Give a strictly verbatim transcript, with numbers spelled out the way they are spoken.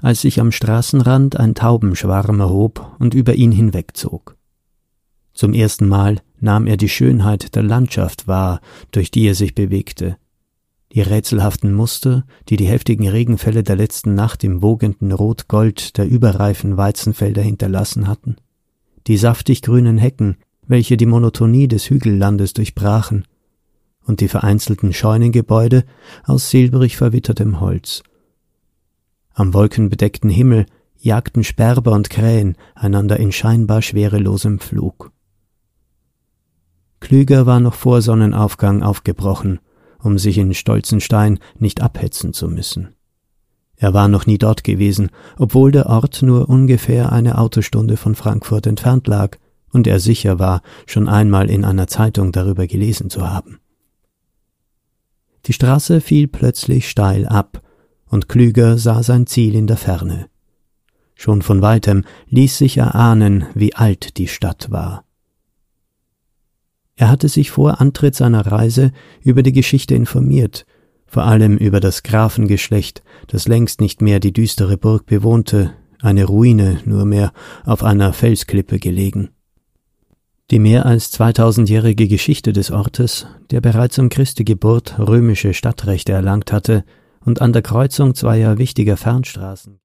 als sich am Straßenrand ein Taubenschwarm erhob und über ihn hinwegzog. Zum ersten Mal nahm er die Schönheit der Landschaft wahr, durch die er sich bewegte. Die rätselhaften Muster, die die heftigen Regenfälle der letzten Nacht im wogenden Rot-Gold der überreifen Weizenfelder hinterlassen hatten. Die saftig grünen Hecken, welche die Monotonie des Hügellandes durchbrachen, und die vereinzelten Scheunengebäude aus silbrig verwittertem Holz. Am wolkenbedeckten Himmel jagten Sperber und Krähen einander in scheinbar schwerelosem Flug. Klüger war noch vor Sonnenaufgang aufgebrochen, um sich in Stolzenstein nicht abhetzen zu müssen. Er war noch nie dort gewesen, obwohl der Ort nur ungefähr eine Autostunde von Frankfurt entfernt lag und er sicher war, schon einmal in einer Zeitung darüber gelesen zu haben. Die Straße fiel plötzlich steil ab, und Klüger sah sein Ziel in der Ferne. Schon von weitem ließ sich erahnen, wie alt die Stadt war. Er hatte sich vor Antritt seiner Reise über die Geschichte informiert, vor allem über das Grafengeschlecht, das längst nicht mehr die düstere Burg bewohnte, eine Ruine nur mehr auf einer Felsklippe gelegen. Die mehr als zweitausendjährige Geschichte des Ortes, der bereits um Christi Geburt römische Stadtrechte erlangt hatte und an der Kreuzung zweier wichtiger Fernstraßen